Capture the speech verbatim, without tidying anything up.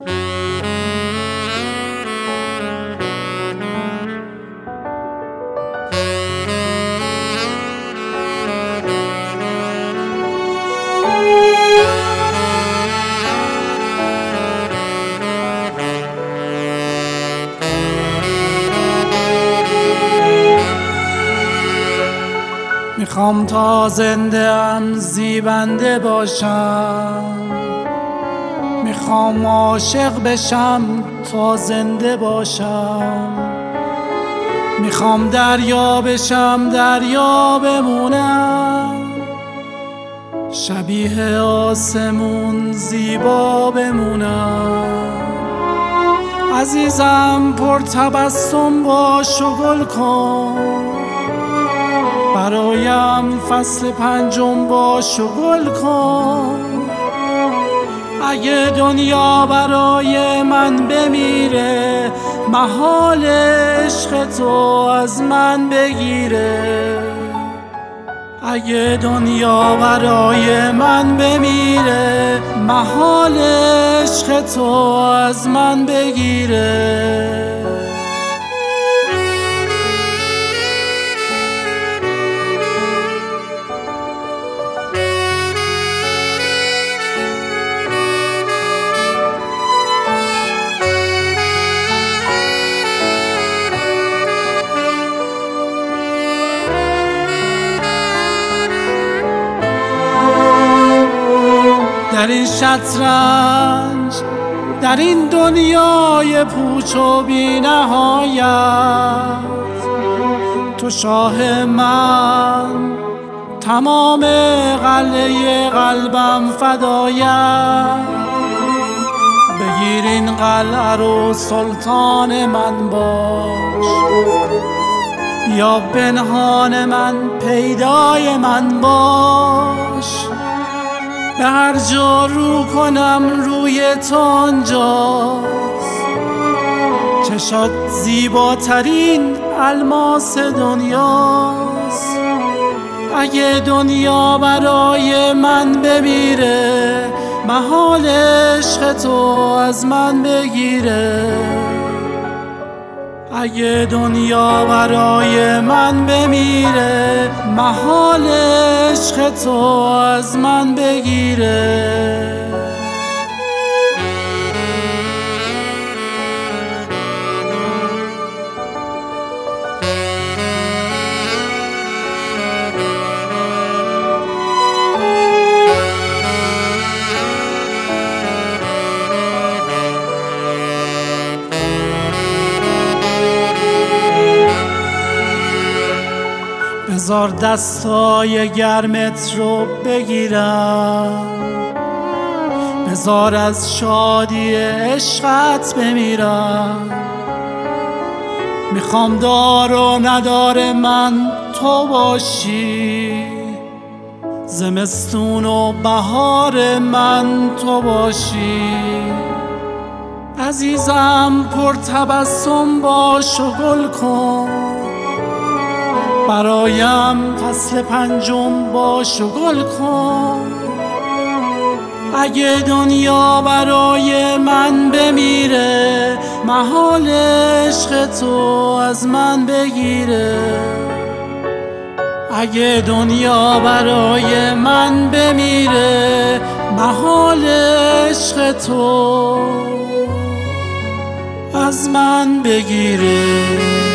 میخوام تا زنده ام زیبنده باشم، میخوام عاشق بشم تا زنده باشم، میخوام دریا بشم دریا بمونم، شبیه آسمون زیبا بمونم. عزیزم پر تبسم باش و گل کن، برایم فصل پنجم باش و گل کن. اگه دنیا برای من بمیره، محال عشق تو از من بگیره. اگه دنیا برای من بمیره، محال عشق تو از من بگیره. در این شطرنج، در این دنیای پوچ و بی نهایت، تو شاه من، تمام قلعه قلبم فدایت. بگیر این قلعه رو سلطان من باش، بیا پنهان من پیدای من باش. به هر جا رو کنم روی تو آنجاست، چشات زیباترین الماس دنیاست. اگه دنیا برای من بمیره، محال عشق تو از من بگیره. اگه دنیا برای من بمیره، محال عشق تو از من بگیره. بذار دستای گرمت رو بگیرم، بذار از شادی عشقت بمیرم. میخوام دار و ندار من تو باشی، زمستون و بهار من تو باشی. عزیزم پر تبسم باش و گل کن، برایم فصل پنجم باش و گل کن. اگه دنیا برای من بمیره، محال عشق تو از من بگیره. اگه دنیا برای من بمیره، محال عشق تو از من بگیره.